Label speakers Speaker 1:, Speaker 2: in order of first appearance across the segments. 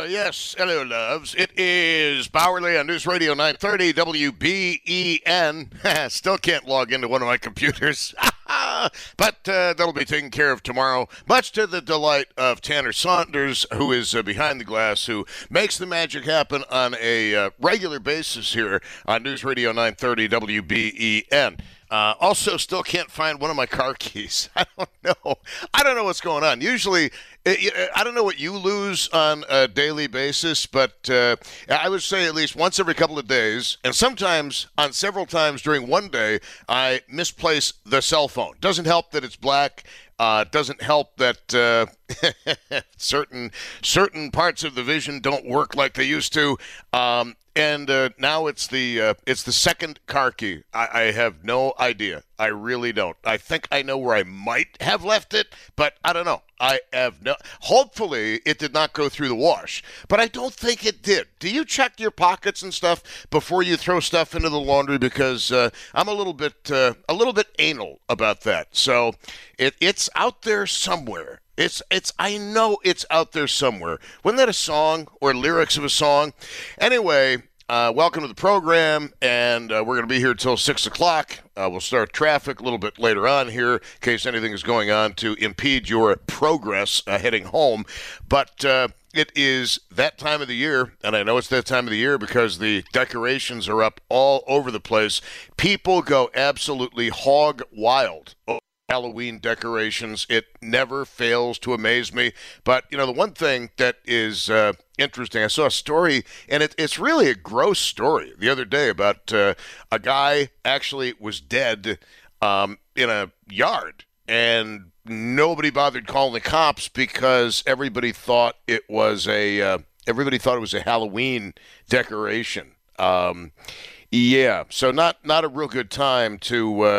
Speaker 1: Yes. Hello, loves. It is Bowerly on News Radio 930 WBEN. Still can't log into one of my computers. But that'll be taken care of tomorrow, much to the delight of Tanner Saunders, who is behind the glass, who makes the magic happen on a regular basis here on News Radio 930 WBEN. Also, still can't find one of my car keys. I don't know. I don't know what's going on. Usually, I don't know what you lose on a daily basis, but I would say at least once every couple of days, and sometimes on several times during one day, I misplace the cell phone. Doesn't help that it's black. Doesn't help that certain parts of the vision don't work like they used to. And now it's the second car key. I have no idea. I really don't. I think I know where I might have left it, but I don't know. I have no. Hopefully, it did not go through the wash, but I don't think it did. Do you check your pockets and stuff before you throw stuff into the laundry? Because I'm a little bit anal about that. So it's out there somewhere. I know it's out there somewhere. Wasn't that a song or lyrics of a song? Anyway, welcome to the program, and we're going to be here till 6 o'clock. We'll start traffic a little bit later on here in case anything is going on to impede your progress heading home. But it is that time of the year, and I know it's that time of the year because the decorations are up all over the place. People go absolutely hog wild. Halloween decorations. It never fails to amaze me. But, you know, the one thing that is interesting, I saw a story, and it's really a gross story the other day about a guy actually was dead in a yard, and nobody bothered calling the cops because everybody thought it was a Halloween decoration. Yeah, so not a real good time to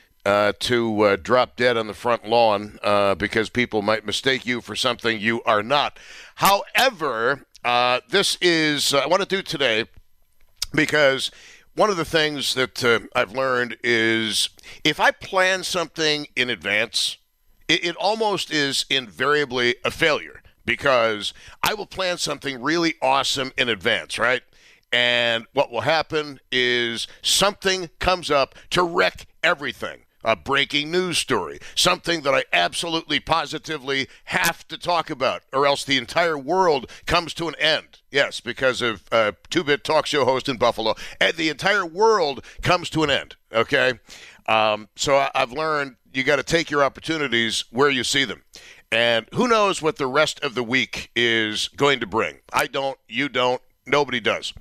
Speaker 1: drop dead on the front lawn because people might mistake you for something you are not. However, this is I want to do today because one of the things that I've learned is if I plan something in advance, it almost is invariably a failure because I will plan something really awesome in advance, right? And what will happen is something comes up to wreck everything. A breaking news story, something that I absolutely positively have to talk about, or else the entire world comes to an end. Yes, because of a two-bit talk show host in Buffalo, and the entire world comes to an end, okay? So I've learned you got to take your opportunities where you see them. And who knows what the rest of the week is going to bring. I don't, you don't, nobody does.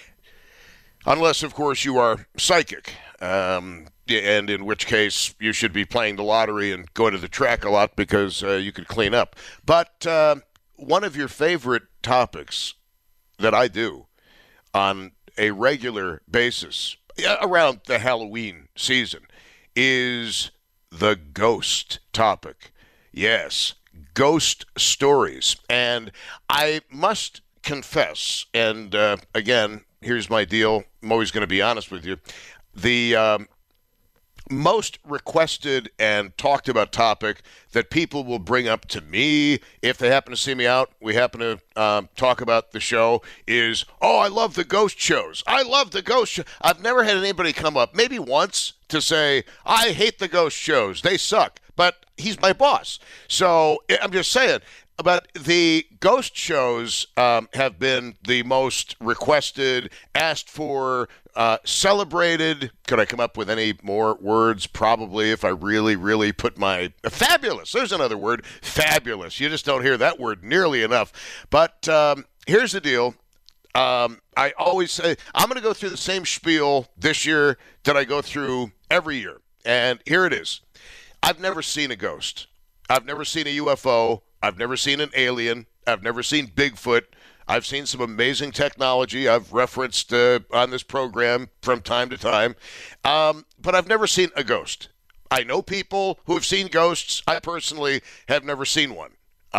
Speaker 1: Unless, of course, you are psychic. And in which case you should be playing the lottery and going to the track a lot because you could clean up. But one of your favorite topics that I do on a regular basis around the Halloween season is the ghost topic. Yes, ghost stories. And I must confess, and again, here's my deal. I'm always going to be honest with you. The most requested and talked about topic that people will bring up to me if they happen to see me out, we happen to talk about the show, is, oh, I love the ghost shows. I love the ghost show. I've never had anybody come up, maybe once, to say, I hate the ghost shows. They suck. But he's my boss. So I'm just saying. But the ghost shows have been the most requested, asked for, celebrated. Could I come up with any more words? Probably, if I really, really put my fabulous. There's another word, fabulous. You just don't hear that word nearly enough. But here's the deal. I always say I'm going to go through the same spiel this year that I go through every year. And here it is. I've never seen a ghost. I've never seen a UFO. I've never seen an alien. I've never seen Bigfoot. I've seen some amazing technology I've referenced on this program from time to time. But I've never seen a ghost. I know people who have seen ghosts. I personally have never seen one.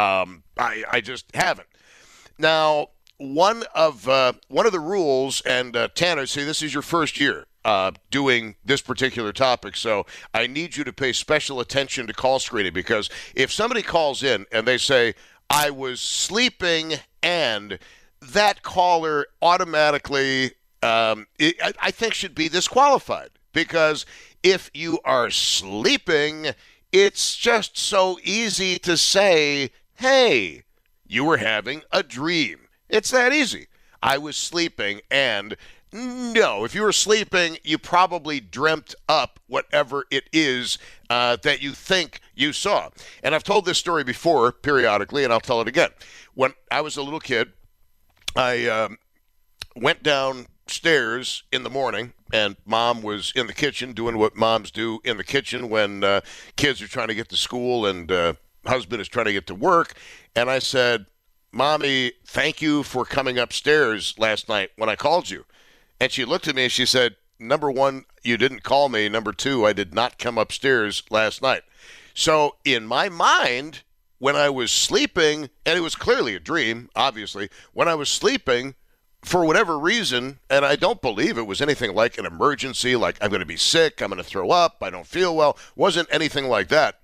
Speaker 1: I just haven't. Now, one of the rules, and Tanner, see, this is your first year doing this particular topic, so I need you to pay special attention to call screening, because if somebody calls in and they say, I was sleeping and that caller automatically, I think, should be disqualified. Because if you are sleeping, it's just so easy to say, hey, you were having a dream. It's that easy. I was sleeping, and no, if you were sleeping, you probably dreamt up whatever it is that you think you saw. And I've told this story before periodically, and I'll tell it again. When I was a little kid, I went downstairs in the morning, and Mom was in the kitchen doing what moms do in the kitchen when kids are trying to get to school and husband is trying to get to work. And I said, Mommy, thank you for coming upstairs last night when I called you. And she looked at me and she said, number one, you didn't call me. Number two, I did not come upstairs last night. So in my mind, when I was sleeping, and it was clearly a dream, obviously, when I was sleeping, for whatever reason, and I don't believe it was anything like an emergency, like I'm going to be sick, I'm going to throw up, I don't feel well, wasn't anything like that.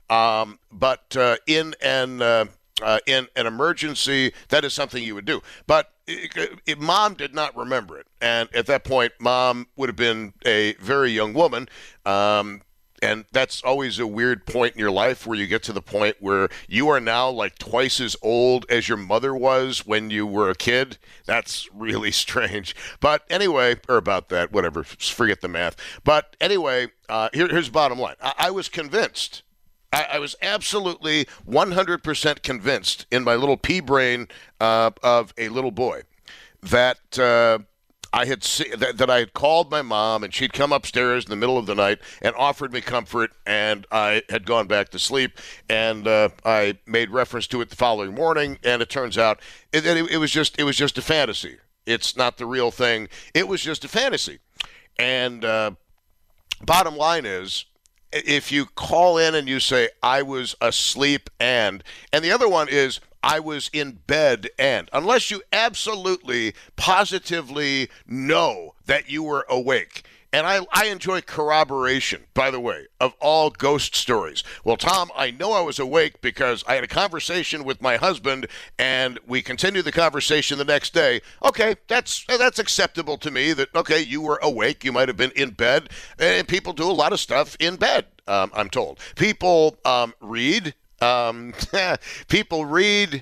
Speaker 1: But in an emergency, that is something you would do. But Mom did not remember it. And at that point, Mom would have been a very young woman. And that's always a weird point in your life where you get to the point where you are now like twice as old as your mother was when you were a kid. That's really strange. But anyway, or about that, whatever, forget the math. But anyway, here's the bottom line. I was convinced. I was absolutely 100% convinced in my little pea brain of a little boy that I had called my mom and she'd come upstairs in the middle of the night and offered me comfort, and I had gone back to sleep, and I made reference to it the following morning, and it turns out it was just a fantasy. It's not the real thing. It was just a fantasy. And bottom line is, if you call in and you say, I was asleep and the other one is, I was in bed and, unless you absolutely, positively know that you were awake. And I enjoy corroboration, by the way, of all ghost stories. Well, Tom, I know I was awake because I had a conversation with my husband, and we continued the conversation the next day. Okay, that's acceptable to me that, okay, you were awake. You might have been in bed. And people do a lot of stuff in bed, I'm told. People read. People read.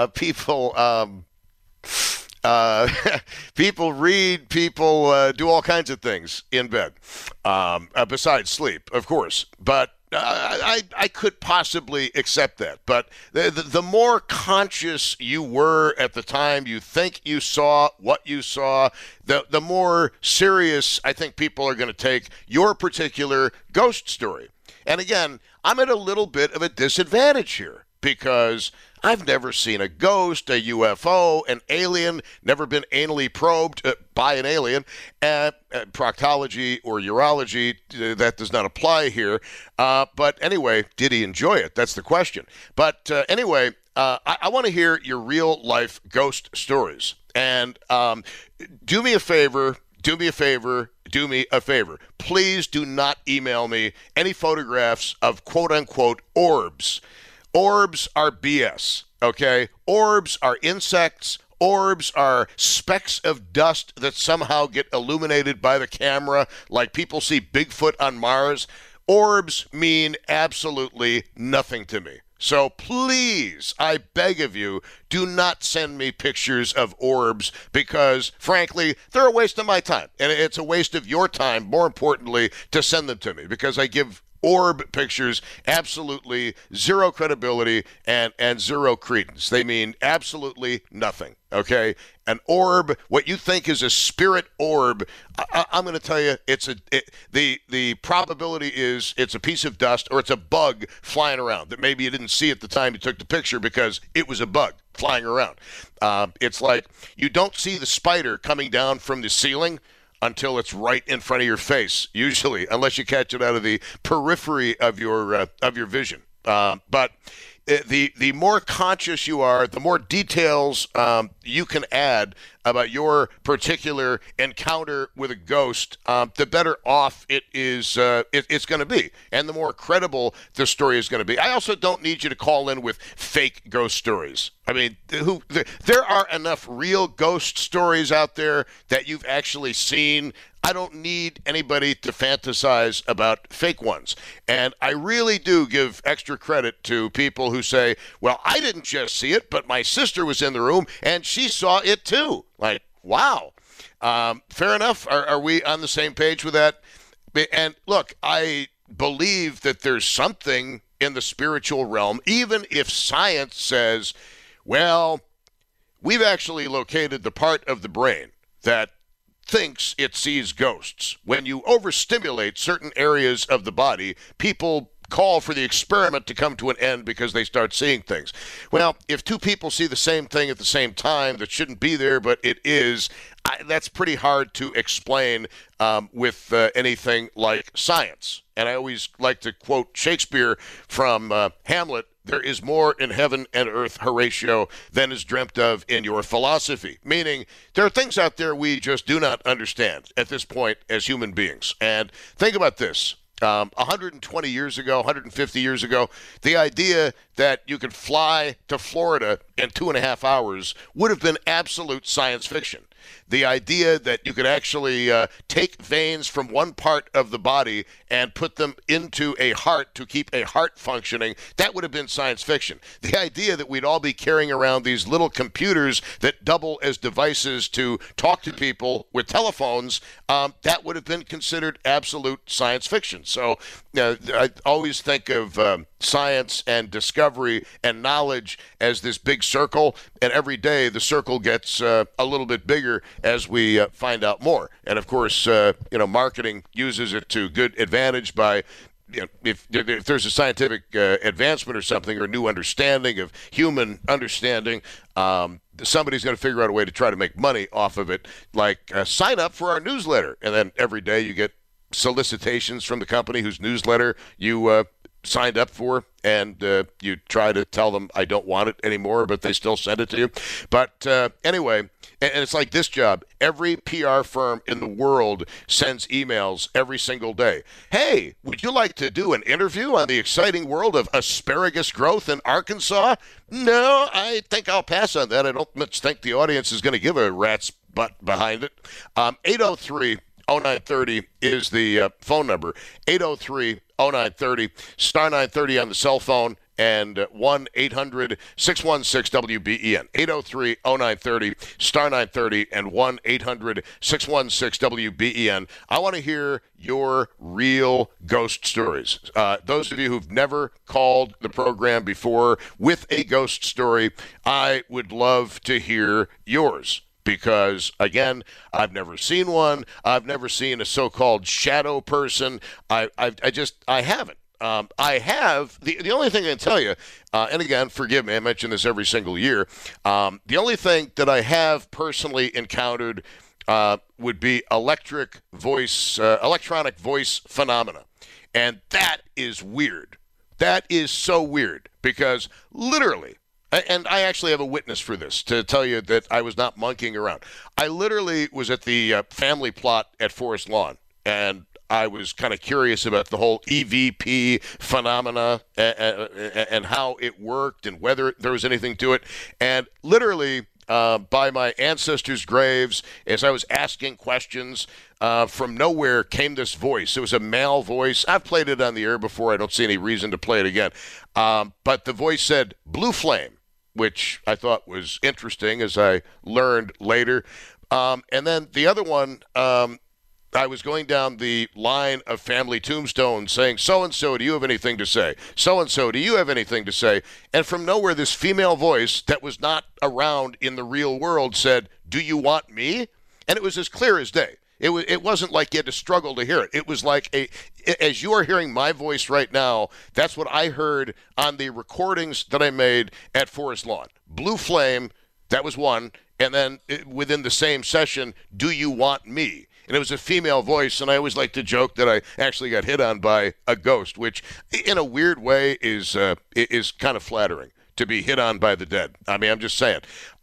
Speaker 1: People read, people do all kinds of things in bed, besides sleep, of course. But I could possibly accept that. But the more conscious you were at the time you think you saw what you saw, the more serious I think people are going to take your particular ghost story. And again, I'm at a little bit of a disadvantage here because I've never seen a ghost, a UFO, an alien, never been anally probed by an alien. Proctology or urology, that does not apply here. But anyway, did he enjoy it? That's the question. But anyway, I want to hear your real life ghost stories. And do me a favor. Do me a favor. Please do not email me any photographs of quote-unquote orbs. Orbs are BS, okay? Orbs are insects. Orbs are specks of dust that somehow get illuminated by the camera, like people see Bigfoot on Mars. Orbs mean absolutely nothing to me. So please, I beg of you, do not send me pictures of orbs because, frankly, they're a waste of my time. And it's a waste of your time, more importantly, to send them to me because I give orb pictures absolutely zero credibility and zero credence. They mean absolutely nothing, okay? An orb, what you think is a spirit orb, I'm going to tell you, the probability is it's a piece of dust or it's a bug flying around that maybe you didn't see at the time you took the picture because it was a bug flying around. It's like you don't see the spider coming down from the ceiling until it's right in front of your face, usually, unless you catch it out of the periphery of your vision. But the more conscious you are, the more details you can add about your particular encounter with a ghost, the better off it's going to be, and the more credible the story is going to be. I also don't need you to call in with fake ghost stories. I mean, there are enough real ghost stories out there that you've actually seen. I don't need anybody to fantasize about fake ones. And I really do give extra credit to people who say, well, I didn't just see it, but my sister was in the room and she saw it too. Like, wow. Fair enough. Are we on the same page with that? And look, I believe that there's something in the spiritual realm, even if science says, well, we've actually located the part of the brain that thinks it sees ghosts. When you overstimulate certain areas of the body, people call for the experiment to come to an end because they start seeing things. Well, if two people see the same thing at the same time that shouldn't be there, but it is, that's pretty hard to explain with anything like science. And I always like to quote Shakespeare from Hamlet. There is more in heaven and earth, Horatio, than is dreamt of in your philosophy. Meaning, there are things out there we just do not understand at this point as human beings. And think about this. 120 years ago, 150 years ago, the idea that you could fly to Florida in 2.5 hours would have been absolute science fiction. The idea that you could actually take veins from one part of the body and put them into a heart to keep a heart functioning, that would have been science fiction. The idea that we'd all be carrying around these little computers that double as devices to talk to people with telephones, that would have been considered absolute science fiction. So I always think of science and discovery and knowledge as this big circle, and every day the circle gets a little bit bigger as we find out more. And of course, marketing uses it to good advantage by, if there's a scientific advancement or something, or new understanding of human understanding, somebody's going to figure out a way to try to make money off of it, like sign up for our newsletter. And then every day you get solicitations from the company whose newsletter you signed up for, and you try to tell them I don't want it anymore, but they still send it to you. But anyway, and it's like this job. Every PR firm in the world sends emails every single day. Hey, would you like to do an interview on the exciting world of asparagus growth in Arkansas? No, I think I'll pass on that. I don't much think the audience is going to give a rat's butt behind it. 803-0930 is the phone number. 803-0930, star 930 on the cell phone, and 1-800-616-WBEN. 803-0930, star 930, and 1-800-616-WBEN. I want to hear your real ghost stories. Those of you who've never called the program before with a ghost story, I would love to hear yours. Because, again, I've never seen one. I've never seen a so-called shadow person. I haven't. I have, the only thing I can tell you, and again, forgive me, I mention this every single year, the only thing that I have personally encountered would be electronic voice phenomena. And that is weird. That is so weird because literally, and I actually have a witness for this to tell you that I was not monkeying around. I literally was at the family plot at Forest Lawn, and I was kind of curious about the whole EVP phenomena and how it worked and whether there was anything to it. And literally, by my ancestors' graves, as I was asking questions, from nowhere came this voice. It was a male voice. I've played it on the air before. I don't see any reason to play it again. But the voice said, "Blue Flame," which I thought was interesting, as I learned later. And then the other one, I was going down the line of family tombstones saying, so-and-so, do you have anything to say? So-and-so, do you have anything to say? And from nowhere, this female voice that was not around in the real world said, "Do you want me?" And it was as clear as day. It wasn't like you had to struggle to hear it. It was like, as you are hearing my voice right now, that's what I heard on the recordings that I made at Forest Lawn. Blue Flame, that was one. And then within the same session, "Do you want me?" and it was a female voice, and I always like to joke that I actually got hit on by a ghost, which in a weird way is kind of flattering to be hit on by the dead. I mean, I'm just saying.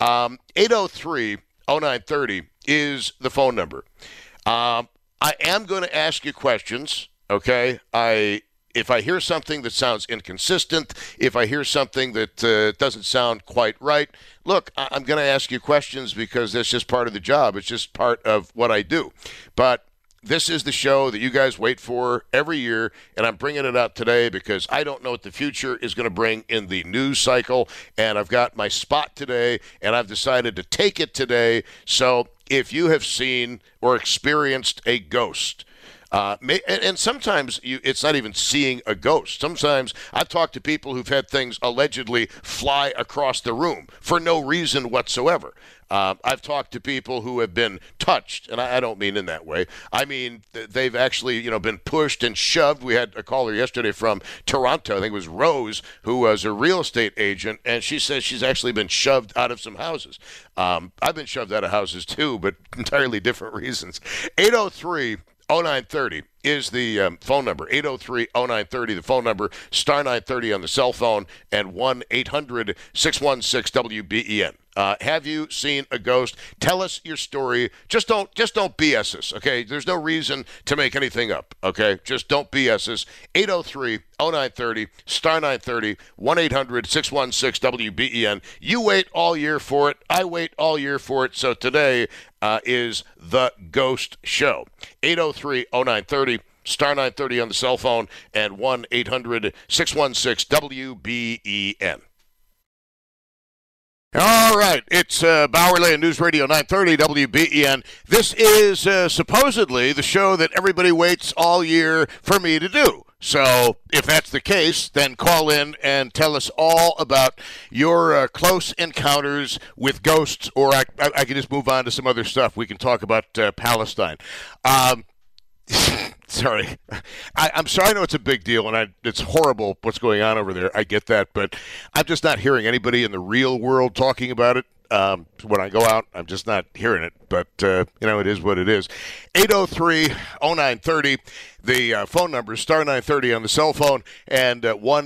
Speaker 1: 803-0930 is the phone number. I am going to ask you questions, okay? If I hear something that sounds inconsistent, if I hear something that doesn't sound quite right, look, I'm going to ask you questions because that's just part of the job. It's just part of what I do. But this is the show that you guys wait for every year, and I'm bringing it out today because I don't know what the future is going to bring in the news cycle, and I've got my spot today, and I've decided to take it today. So if you have seen or experienced a ghost, and sometimes it's not even seeing a ghost. Sometimes I've talked to people who've had things allegedly fly across the room for no reason whatsoever. I've talked to people who have been touched, and I don't mean in that way. I mean they've actually, been pushed and shoved. We had a caller yesterday from Toronto. I think it was Rose, who was a real estate agent, and she says she's actually been shoved out of some houses. I've been shoved out of houses too, but entirely different reasons. 803-0930 is the phone number. 803-0930, the phone number, star 930 on the cell phone, and 1-800-616-WBEN. Have you seen a ghost? Tell us your story. Just don't BS us, okay? There's no reason to make anything up, okay? Just don't BS us. 803-0930, star 930, 1-800-616-WBEN. You wait all year for it. I wait all year for it. So today is the Ghost Show. 803-0930. Star 930 on the cell phone, and 1-800-616-WBEN. All right, it's Bauerle and News Radio 930 WBEN. This is supposedly the show that everybody waits all year for me to do. So if that's the case, then call in and tell us all about your close encounters with ghosts, or I can just move on to some other stuff. We can talk about Palestine. Sorry. I'm sorry. I know it's a big deal, and it's horrible what's going on over there. I get that, but I'm just not hearing anybody in the real world talking about it. When I go out, I'm just not hearing it, but, it is what it is. 803-0930, the phone number is star 930 on the cell phone, and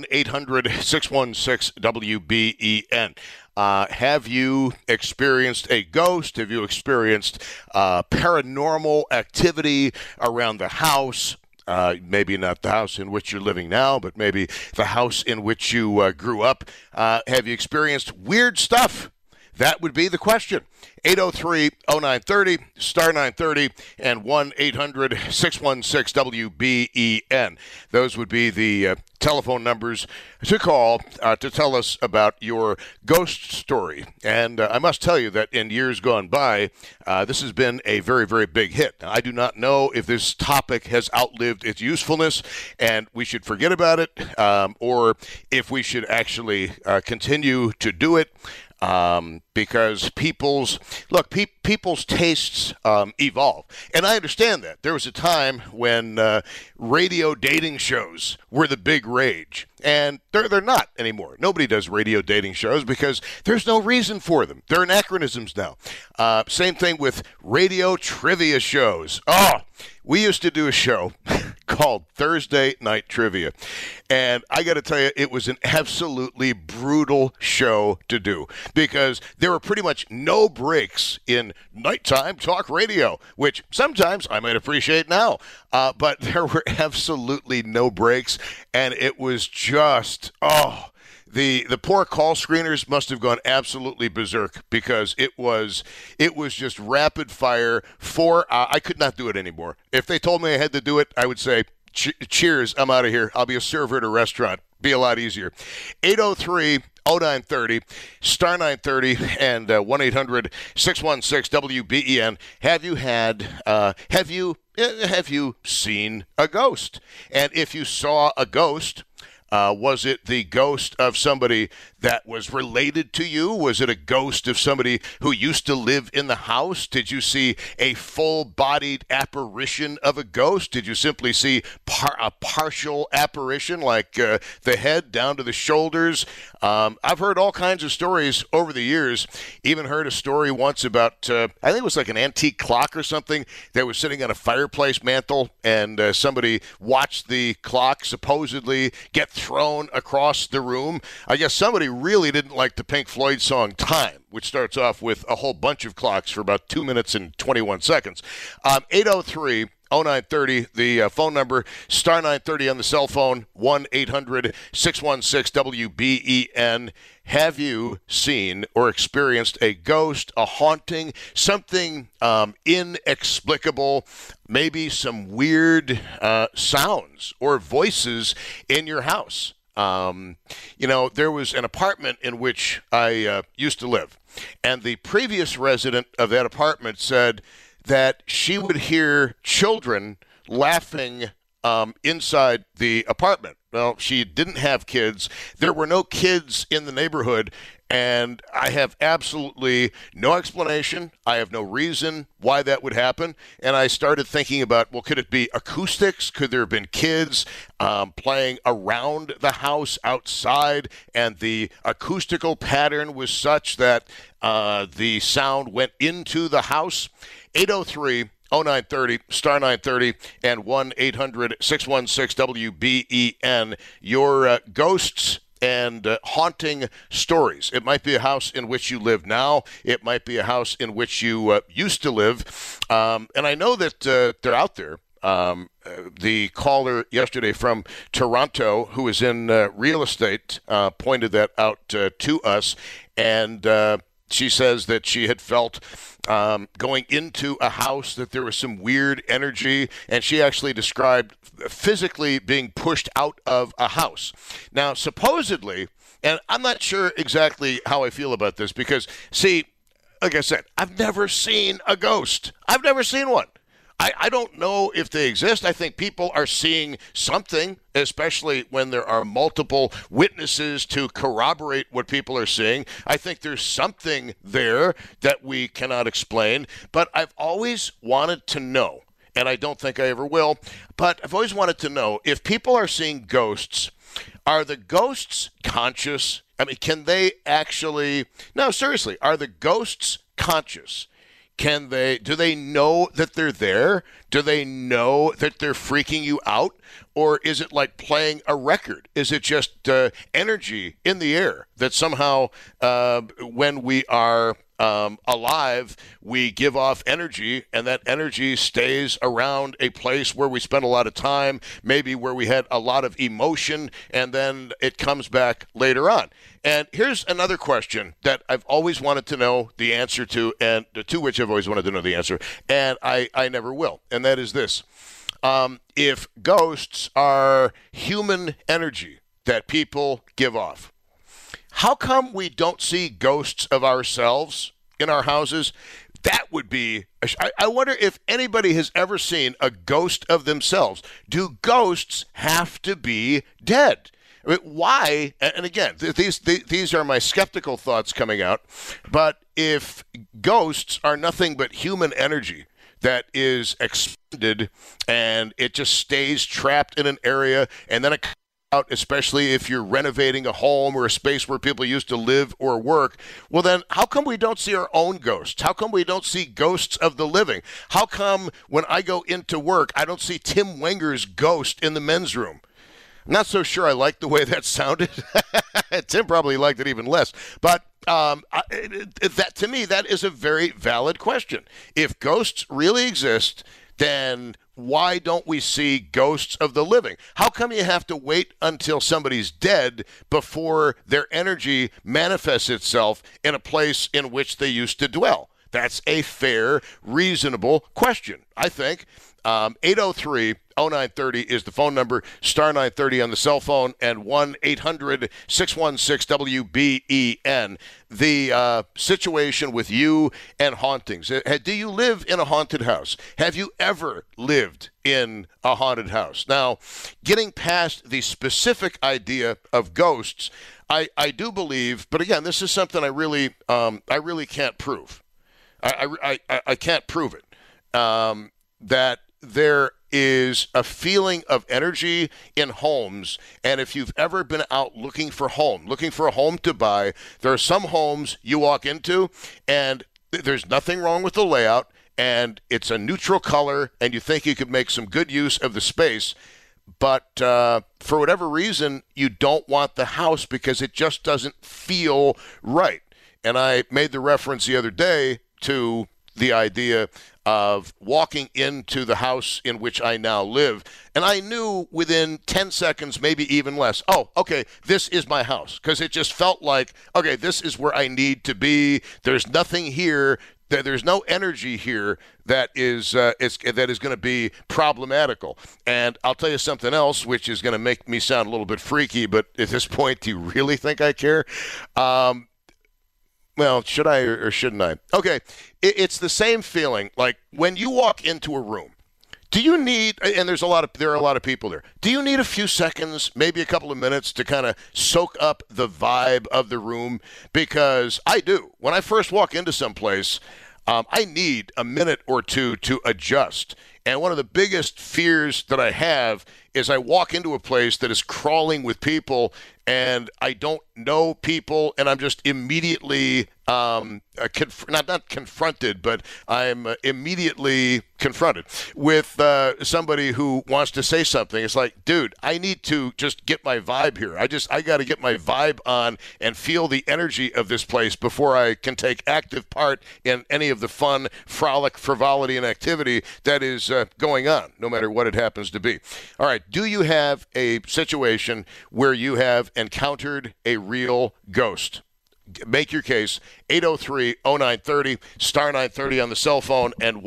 Speaker 1: 1-800-616-WBEN. Have you experienced a ghost? Have you experienced paranormal activity around the house? Maybe not the house in which you're living now, but maybe the house in which you grew up. Have you experienced weird stuff? That would be the question. 803-0930, star 930, and 1-800-616-WBEN. Those would be the telephone numbers to call to tell us about your ghost story. And I must tell you that in years gone by, this has been a very, very big hit. Now, I do not know if this topic has outlived its usefulness and we should forget about it, or if we should actually continue to do it. Because people's tastes evolve. And I understand that. There was a time when radio dating shows were the big rage. And they're not anymore. Nobody does radio dating shows because there's no reason for them. They're anachronisms now. Same thing with radio trivia shows. Oh, we used to do a show called Thursday Night Trivia. And I got to tell you, it was an absolutely brutal show to do because there were pretty much no breaks in nighttime talk radio, which sometimes I might appreciate now. But there were absolutely no breaks, and it was just, the poor call screeners must have gone absolutely berserk because it was just rapid fire. I could not do it anymore. If they told me I had to do it, I would say, cheers, I'm out of here. I'll be a server at a restaurant. Be a lot easier. 803-0930, star 930, and 1-800-616-WBEN. Have you seen a ghost? And if you saw a ghost, Was it the ghost of somebody that was related to you? Was it a ghost of somebody who used to live in the house? Did you see a full-bodied apparition of a ghost? Did you simply see a partial apparition, like the head down to the shoulders? I've heard all kinds of stories over the years. Even heard a story once about, I think it was like an antique clock or something that was sitting on a fireplace mantle, and somebody watched the clock supposedly get thrown across the room. I guess somebody really didn't like the Pink Floyd song Time, which starts off with a whole bunch of clocks for about 2 minutes and 21 seconds. 803-0930, the phone number, star 930 on the cell phone, 1-800-616-WBEN. Have you seen or experienced a ghost, a haunting, something inexplicable, maybe some weird sounds or voices in your house? There was an apartment in which I used to live, and the previous resident of that apartment said that she would hear children laughing inside the apartment. Well, she didn't have kids. There were no kids in the neighborhood, and I have absolutely no explanation. I have no reason why that would happen. And I started thinking about, well, could it be acoustics? Could there have been kids playing around the house outside, and the acoustical pattern was such that the sound went into the house? 803-0930, star 930, and 1-800-616-WBEN. Your ghosts and haunting stories. It might be a house in which you live now. It might be a house in which you used to live. And I know that they're out there. The caller yesterday from Toronto, who is in real estate, pointed that out to us. And she says that she had felt going into a house that there was some weird energy, and she actually described physically being pushed out of a house. Now, supposedly, and I'm not sure exactly how I feel about this because, see, like I said, I've never seen a ghost. I've never seen one. I don't know if they exist. I think people are seeing something, especially when there are multiple witnesses to corroborate what people are seeing. I think there's something there that we cannot explain. But I've always wanted to know, and I don't think I ever will, but I've always wanted to know if people are seeing ghosts, are the ghosts conscious? I mean, can they actually, no, seriously, are the ghosts conscious? Do they know that they're there? Do they know that they're freaking you out? Or is it like playing a record? Is it just energy in the air that somehow when we are alive, we give off energy, and that energy stays around a place where we spend a lot of time, maybe where we had a lot of emotion, and then it comes back later on. And here's another question that I've always wanted to know the answer to, and to which I've always wanted to know the answer, and I never will, and that is this. If ghosts are human energy that people give off, how come we don't see ghosts of ourselves in our houses? That would be, I wonder if anybody has ever seen a ghost of themselves. Do ghosts have to be dead? I mean, why? And again, these are my skeptical thoughts coming out. But if ghosts are nothing but human energy that is expended and it just stays trapped in an area, and then it comes out, especially if you're renovating a home or a space where people used to live or work, well then how come we don't see our own ghosts? How come we don't see ghosts of the living? How come when I go into work I don't see Tim Wenger's ghost in the men's room? I'm not so sure I like the way that sounded. Tim probably liked it even less. But that, to me, that is a very valid question. If ghosts really exist, then why don't we see ghosts of the living? How come you have to wait until somebody's dead before their energy manifests itself in a place in which they used to dwell? That's a fair, reasonable question, I think. 803-0930 is the phone number, star 930 on the cell phone, and 1-800-616-WBEN. The situation with you and hauntings. Do you live in a haunted house? Have you ever lived in a haunted house? Now, getting past the specific idea of ghosts, I do believe, but again, this is something I really can't prove. I can't prove it. That there is a feeling of energy in homes, and if you've ever been out looking for a home to buy, there are some homes you walk into, and there's nothing wrong with the layout, and it's a neutral color, and you think you could make some good use of the space, but for whatever reason, you don't want the house because it just doesn't feel right. And I made the reference the other day to the idea of walking into the house in which I now live, and I knew within 10 seconds, maybe even less, oh, okay, this is my house, because it just felt like, okay, this is where I need to be. There's nothing here. There's no energy here that is going to be problematical. And I'll tell you something else, which is going to make me sound a little bit freaky, but at this point, do you really think I care? Well, should I or shouldn't I? Okay, it's the same feeling. Like when you walk into a room, do you need? And there are a lot of people there. Do you need a few seconds, maybe a couple of minutes, to kind of soak up the vibe of the room? Because I do. When I first walk into someplace, I need a minute or two to adjust. And one of the biggest fears that I have is I walk into a place that is crawling with people, and I don't know people, and I'm just immediately not confronted, but I'm immediately confronted with somebody who wants to say something. It's like, dude, I need to just get my vibe here. I got to get my vibe on and feel the energy of this place before I can take active part in any of the fun, frolic, frivolity, and activity that is going on, no matter what it happens to be. All right, do you have a situation where you have encountered a real ghost? Make your case, 803-0930, star 930 on the cell phone, and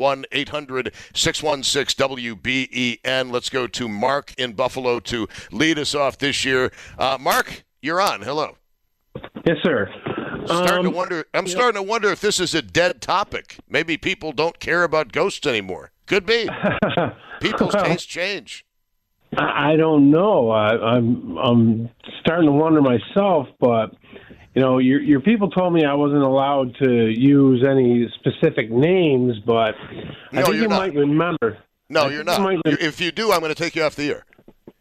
Speaker 1: 1-800-616-WBEN. Let's go to Mark in Buffalo to lead us off this year. Mark, you're on. Hello.
Speaker 2: Yes, sir.
Speaker 1: I'm starting to wonder if this is a dead topic. Maybe people don't care about ghosts anymore. Could be. People's tastes change.
Speaker 2: I don't know. I'm starting to wonder myself, but your people told me I wasn't allowed to use any specific names, but I think you might remember.
Speaker 1: No, you're not. If you do, I'm going to take you off the air.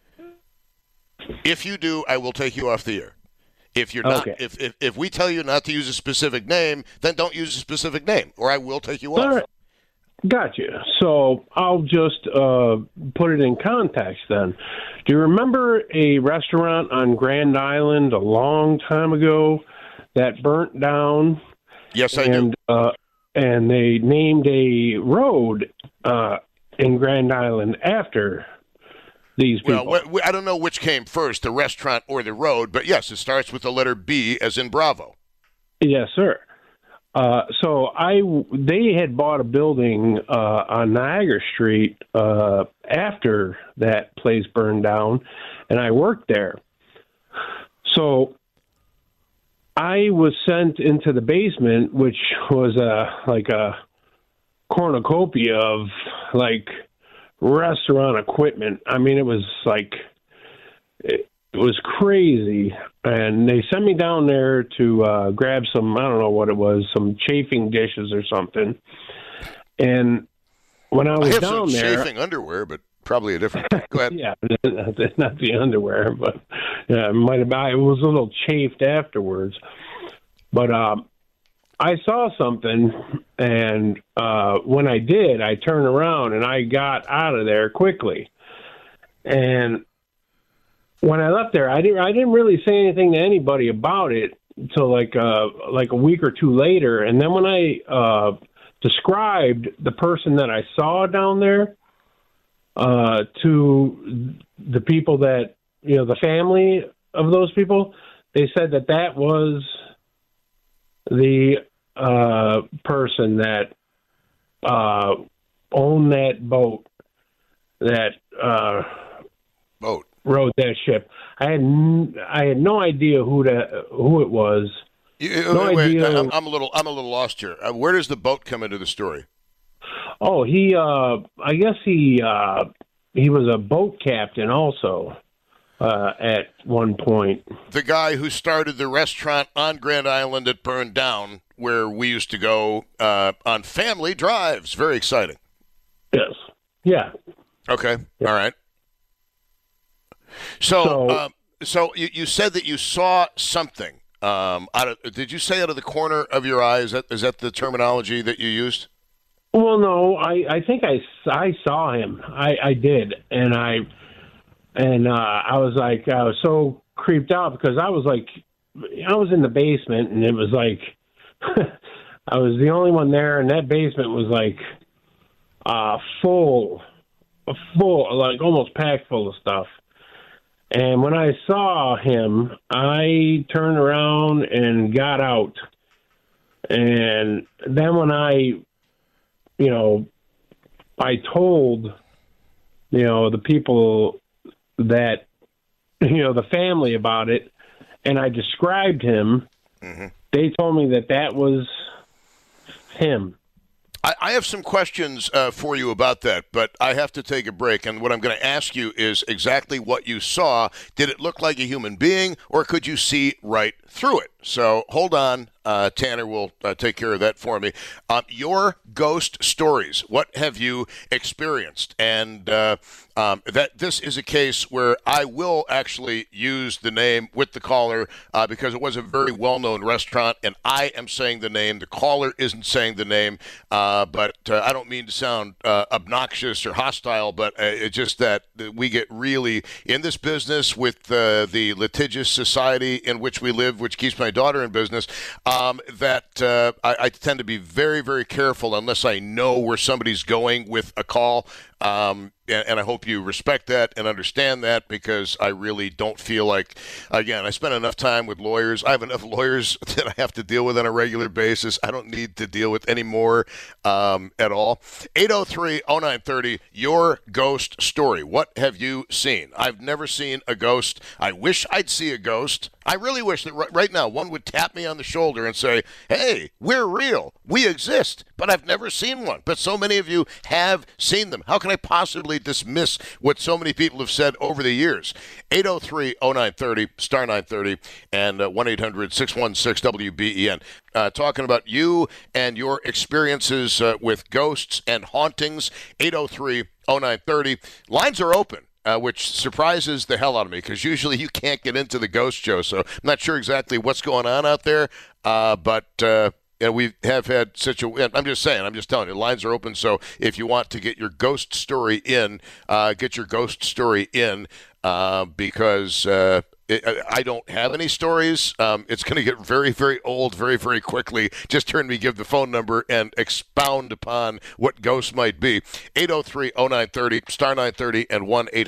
Speaker 1: If you do, I will take you off the air. If you're not, okay. if we tell you not to use a specific name, then don't use a specific name, or I will take you off.
Speaker 2: All right. Gotcha. So I'll just put it in context then. Do you remember a restaurant on Grand Island a long time ago that burnt down?
Speaker 1: Yes, I do.
Speaker 2: And they named a road in Grand Island after these people.
Speaker 1: Well, I don't know which came first, the restaurant or the road, but yes, it starts with the letter B as in Bravo.
Speaker 2: Yes, sir. So they had bought a building on Niagara Street after that place burned down, and I worked there. So I was sent into the basement, which was like a cornucopia of like restaurant equipment. I mean, it was like it was crazy. And they sent me down there to grab some, I don't know what it was, some chafing dishes or something. And when I was down there,
Speaker 1: chafing underwear, but probably a different thing. Go ahead.
Speaker 2: Yeah, not the underwear, but yeah, it might have. It was a little chafed afterwards. But I saw something, and when I did, I turned around and I got out of there quickly. And when I left there, I didn't really say anything to anybody about it until like a week or two later. And then when I described the person that I saw down there to the people that, the family of those people, they said that was the person that owned that boat that
Speaker 1: Boat.
Speaker 2: rode that ship. I had no idea who it was.
Speaker 1: Wait, I'm a little lost here. Where does the boat come into the story?
Speaker 2: Oh, I guess he was a boat captain also at one point.
Speaker 1: The guy who started the restaurant on Grand Island that burned down, where we used to go on family drives. Very exciting.
Speaker 2: Yes. Yeah.
Speaker 1: Okay.
Speaker 2: Yeah.
Speaker 1: All right. So you said that you saw something. Did you say out of the corner of your eye? Is that the terminology that you used?
Speaker 2: Well, no, I think I saw him. I did, and I was like, I was so creeped out because I was in the basement, and it was like I was the only one there, and that basement was like full, like almost packed full of stuff. And when I saw him, I turned around and got out. And then when I told, the people that, the family about it, and I described him,
Speaker 1: mm-hmm.
Speaker 2: They told me that was him.
Speaker 1: I have some questions for you about that, but I have to take a break. And what I'm going to ask you is exactly what you saw. Did it look like a human being, or could you see right through it? So hold on. Tanner will take care of that for me. Your ghost stories. What have you experienced? And that this is a case where I will actually use the name with the caller because it was a very well-known restaurant, and I am saying the name. The caller isn't saying the name, but I don't mean to sound obnoxious or hostile, but it's just that we get really in this business with the litigious society in which we live, which keeps my daughter in business. I tend to be very, very careful unless I know where somebody's going with a call. And I hope you respect that and understand that, because I really don't feel like, again, I spend enough time with lawyers. I have enough lawyers that I have to deal with on a regular basis. I don't need to deal with any more at all. 803-0930, your ghost story. What have you seen? I've never seen a ghost. I wish I'd see a ghost. I really wish that right now one would tap me on the shoulder and say, hey, we're real. We exist. But I've never seen one. But so many of you have seen them. How can I possibly dismiss what so many people have said over the years? 803-0930, star 930, and 1-800-616-WBEN. Talking about you and your experiences with ghosts and hauntings. 803-0930. Lines are open. Which surprises the hell out of me, because usually you can't get into the ghost show, so I'm not sure exactly what's going on out there, but we have had I'm just telling you, lines are open, so if you want to get your ghost story in, get your ghost story in, because I don't have any stories. It's going to get very, very old very, very quickly. Just turn me, give the phone number, and expound upon what ghosts might be. 803-0930, star 930, and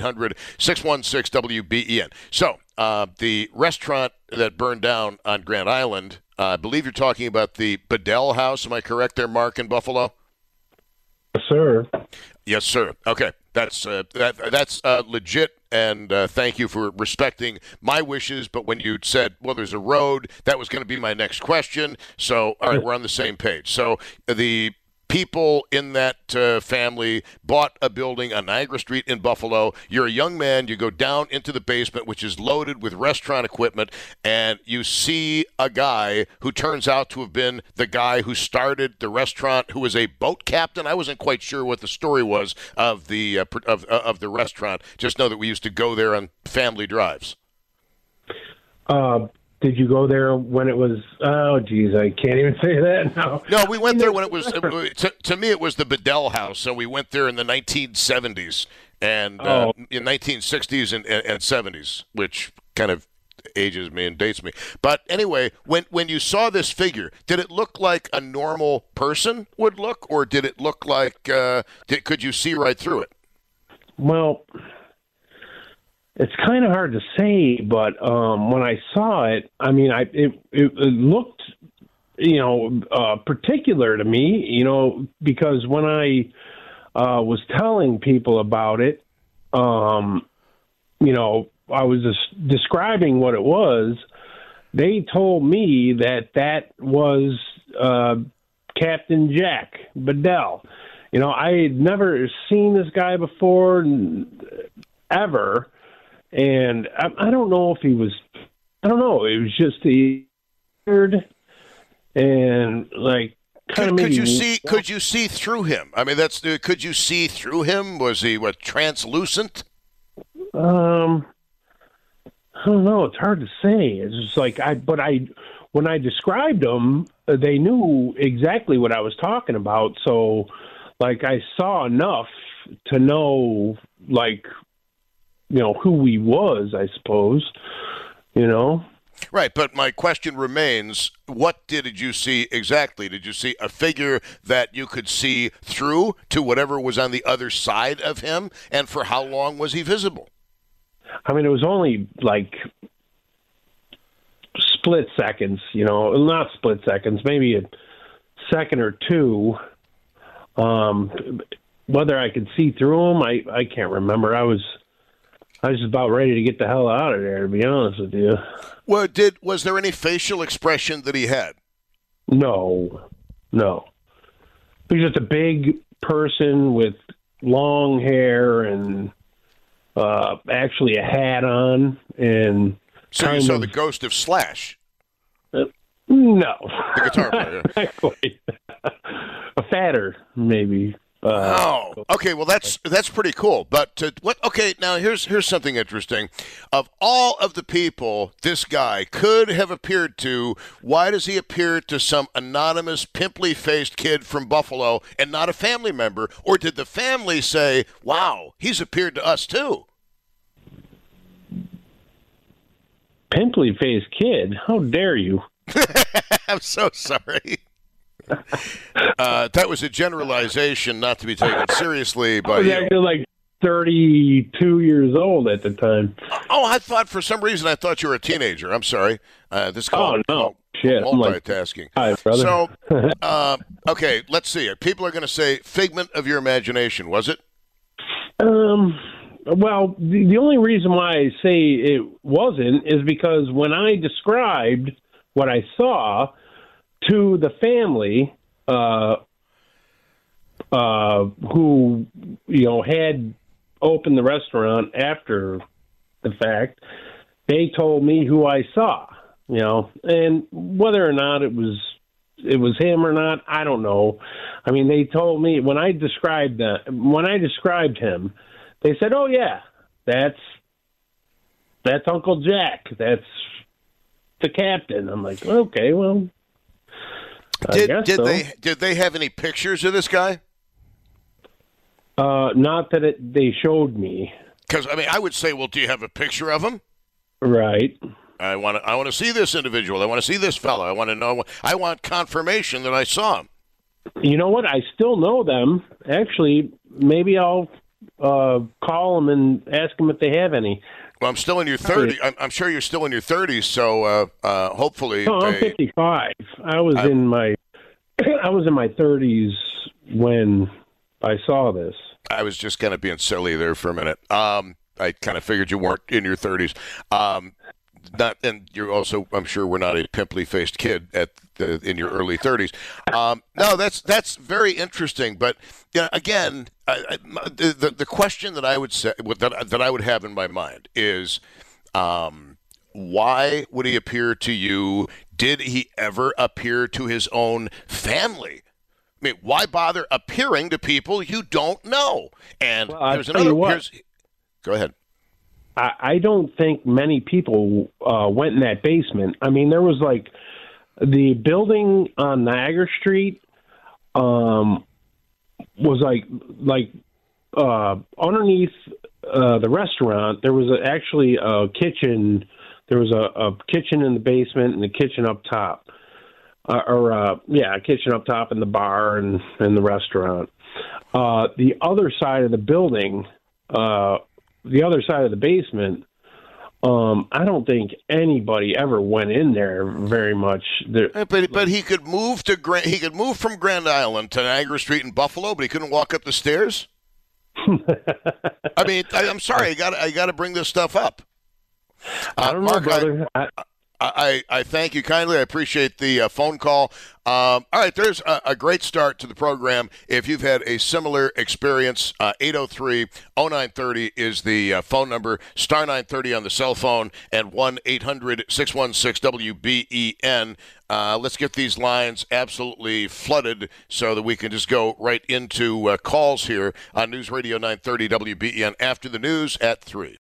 Speaker 1: 1-800-616-WBEN. So the restaurant that burned down on Grand Island, I believe you're talking about the Bedell House. Am I correct there, Mark, in Buffalo?
Speaker 2: Yes, sir.
Speaker 1: Yes, sir. Okay. That's legit, and thank you for respecting my wishes. But when you said, well, there's a road, that was going to be my next question. So, all right, we're on the same page. So the people in that family bought a building on Niagara Street in Buffalo. You're a young man. You go down into the basement, which is loaded with restaurant equipment, and you see a guy who turns out to have been the guy who started the restaurant, who was a boat captain. I wasn't quite sure what the story was of the restaurant. Just know that we used to go there on family drives.
Speaker 2: Did you go there when it was? Oh, geez, I can't even say that now.
Speaker 1: No, we went there when it was. To me, it was the Bedell House. So we went there in the 1970s and in 1960s and 70s, which kind of ages me and dates me. But anyway, when you saw this figure, did it look like a normal person would look, or did it look like? Could you see right through it?
Speaker 2: Well, it's kind of hard to say, but when I saw it, I mean, it looked particular to me, because when I was telling people about it, I was just describing what it was. They told me that was Captain Jack Bedell. I had never seen this guy before, ever, and I don't know if he was. I don't know. It was just the weird and like kind of.
Speaker 1: Could you see through him? I mean, could you see through him? Was he translucent?
Speaker 2: I don't know. It's hard to say. It's just like when I described them, they knew exactly what I was talking about. So, like, I saw enough to know, like, who he was, I suppose,
Speaker 1: Right, but my question remains, what did you see exactly? Did you see a figure that you could see through to whatever was on the other side of him? And for how long was he visible?
Speaker 2: I mean, it was only like split seconds, not split seconds, maybe a second or two. Whether I could see through him, I can't remember. I was just about ready to get the hell out of there, to be honest with you.
Speaker 1: Well, was there any facial expression that he had?
Speaker 2: No. He was just a big person with long hair and actually a hat on, and
Speaker 1: so you saw the ghost of Slash.
Speaker 2: No,
Speaker 1: the guitar player.
Speaker 2: Not quite. A fatter, maybe.
Speaker 1: Okay. Well, that's pretty cool. But what? Okay, now here's something interesting. Of all of the people this guy could have appeared to, why does he appear to some anonymous, pimply-faced kid from Buffalo and not a family member? Or did the family say, "Wow, he's appeared to us too"?
Speaker 2: Pimply-faced kid? How dare you?
Speaker 1: I'm so sorry. That was a generalization not to be taken seriously by you.
Speaker 2: I was actually like 32 years old at the time.
Speaker 1: Oh, I thought for some reason you were a teenager. I'm sorry. This called multitasking.
Speaker 2: Hi, brother.
Speaker 1: So, okay, let's see. People are going to say figment of your imagination. Was it?
Speaker 2: Well, the only reason why I say it wasn't is because when I described what I saw to the family, who had opened the restaurant after the fact, they told me who I saw. And whether or not it was him or not, I don't know. I mean, they told me when I described him, they said, "Oh yeah, that's Uncle Jack. That's the captain." I'm like, okay, well.
Speaker 1: Did they have any pictures of this guy?
Speaker 2: Not that they showed me.
Speaker 1: Because I would say, well, do you have a picture of him?
Speaker 2: Right.
Speaker 1: I want to see this individual. I want to see this fellow. I want to know. I want confirmation that I saw him.
Speaker 2: You know what? I still know them. Actually, maybe I'll call them and ask them if they have any.
Speaker 1: Well, I'm still in your 30s. I'm sure you're still in your 30s, so hopefully.
Speaker 2: No, I'm 55. I was in my 30s when I saw this.
Speaker 1: I was just kind of being silly there for a minute. I kind of figured you weren't in your 30s. And you're also, I'm sure, we're not a pimply-faced kid in your early 30s. No, that's very interesting. But again, the question that I would say that I would have in my mind is, why would he appear to you? Did he ever appear to his own family? I mean, why bother appearing to people you don't know? And there's another. Go ahead.
Speaker 2: I don't think many people went in that basement. I mean, there was like the building on Niagara Street was like underneath the restaurant. There was actually a kitchen. There was a kitchen in the basement and a kitchen up top. A kitchen up top in the bar and the restaurant. The other side of the building, the other side of the basement, I don't think anybody ever went in there very much.
Speaker 1: But he could move from Grand Island to Niagara Street in Buffalo, but he couldn't walk up the stairs. I mean, I'm sorry, I got to bring this stuff up.
Speaker 2: I don't know,
Speaker 1: Mark,
Speaker 2: brother.
Speaker 1: I thank you kindly. I appreciate the phone call. All right, there's a great start to the program. If you've had a similar experience, 803-0930 is the phone number, star 930 on the cell phone, and 1-800-616-WBEN. Let's get these lines absolutely flooded so that we can just go right into calls here on News Radio 930 WBEN after the news at 3.